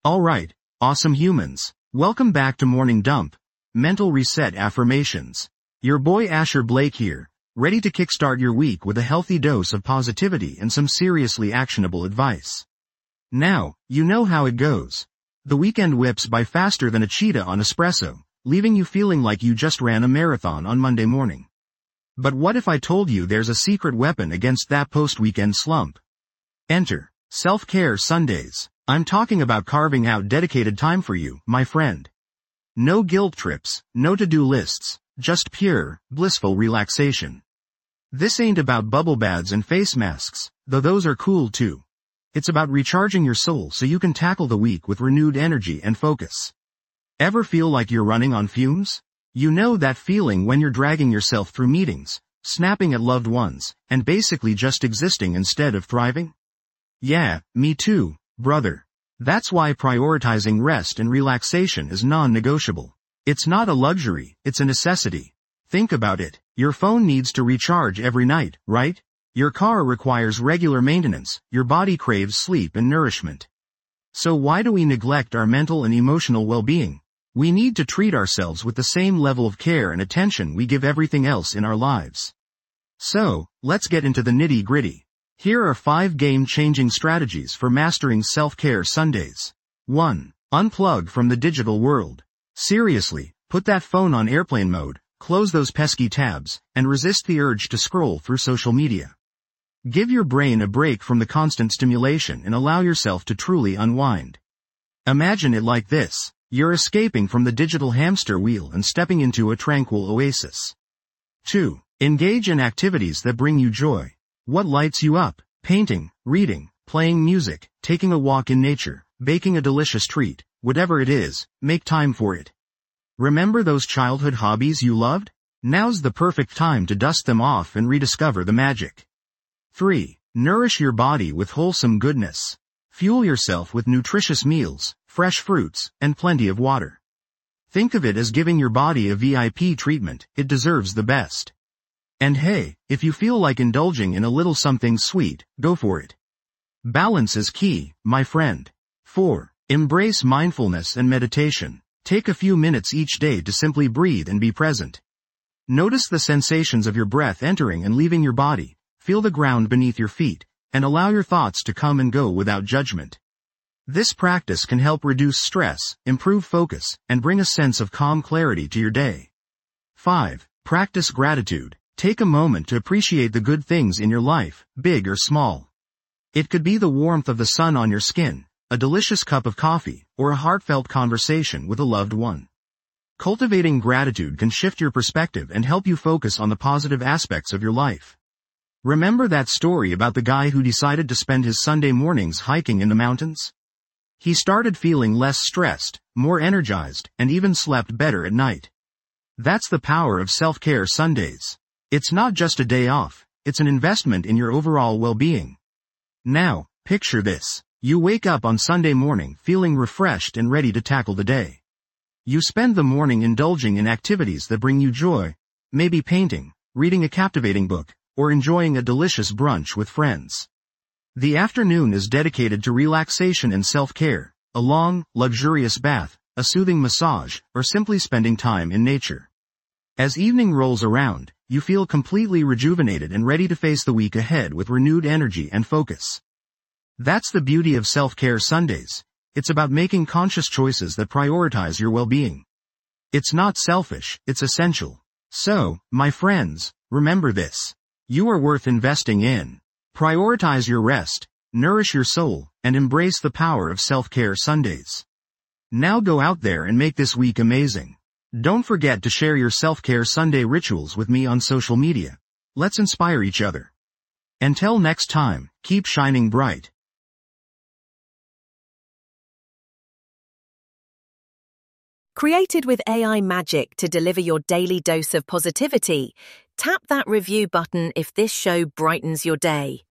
Alright, awesome humans. Welcome back to Morning Dump, Mental Reset Affirmations. Your boy Asher Blake here, ready to kickstart your week with a healthy dose of positivity and some seriously actionable advice. Now, you know how it goes. The weekend whips by faster than a cheetah on espresso, leaving you feeling like you just ran a marathon on Monday morning. But what if I told you there's a secret weapon against that post-weekend slump? Enter Self-Care Sundays. I'm talking about carving out dedicated time for you, my friend. No guilt trips, no to-do lists, just pure, blissful relaxation. This ain't about bubble baths and face masks, though those are cool too. It's about recharging your soul so you can tackle the week with renewed energy and focus. Ever feel like you're running on fumes? You know that feeling when you're dragging yourself through meetings, snapping at loved ones, and basically just existing instead of thriving? Yeah, me too, brother. That's why prioritizing rest and relaxation is non-negotiable. It's not a luxury, it's a necessity. Think about it. Your phone needs to recharge every night, right? Your car requires regular maintenance, your body craves sleep and nourishment. So why do we neglect our mental and emotional well-being? We need to treat ourselves with the same level of care and attention we give everything else in our lives. So, let's get into the nitty-gritty. Here are 5 game-changing strategies for mastering self-care Sundays. 1. Unplug from the digital world. Seriously, put that phone on airplane mode, close those pesky tabs, and resist the urge to scroll through social media. Give your brain a break from the constant stimulation and allow yourself to truly unwind. Imagine it like this. You're escaping from the digital hamster wheel and stepping into a tranquil oasis. 2. Engage in activities that bring you joy. What lights you up? Painting, reading, playing music, taking a walk in nature, baking a delicious treat, whatever it is, make time for it. Remember those childhood hobbies you loved? Now's the perfect time to dust them off and rediscover the magic. 3. Nourish your body with wholesome goodness. Fuel yourself with nutritious meals, fresh fruits, and plenty of water. Think of it as giving your body a VIP treatment. It deserves the best. And hey, if you feel like indulging in a little something sweet, go for it. Balance is key, my friend. 4. Embrace mindfulness and meditation. Take a few minutes each day to simply breathe and be present. Notice the sensations of your breath entering and leaving your body, feel the ground beneath your feet, and allow your thoughts to come and go without judgment. This practice can help reduce stress, improve focus, and bring a sense of calm clarity to your day. 5. Practice gratitude. Take a moment to appreciate the good things in your life, big or small. It could be the warmth of the sun on your skin, a delicious cup of coffee, or a heartfelt conversation with a loved one. Cultivating gratitude can shift your perspective and help you focus on the positive aspects of your life. Remember that story about the guy who decided to spend his Sunday mornings hiking in the mountains? He started feeling less stressed, more energized, and even slept better at night. That's the power of self-care Sundays. It's not just a day off, it's an investment in your overall well-being. Now, picture this. You wake up on Sunday morning feeling refreshed and ready to tackle the day. You spend the morning indulging in activities that bring you joy, maybe painting, reading a captivating book, or enjoying a delicious brunch with friends. The afternoon is dedicated to relaxation and self-care, a long, luxurious bath, a soothing massage, or simply spending time in nature. As evening rolls around, you feel completely rejuvenated and ready to face the week ahead with renewed energy and focus. That's the beauty of self-care Sundays. It's about making conscious choices that prioritize your well-being. It's not selfish, it's essential. So, my friends, remember this. You are worth investing in. Prioritize your rest, nourish your soul, and embrace the power of self-care Sundays. Now go out there and make this week amazing. Don't forget to share your self-care Sunday rituals with me on social media. Let's inspire each other. Until next time, keep shining bright. Created with AI magic to deliver your daily dose of positivity, tap that review button if this show brightens your day.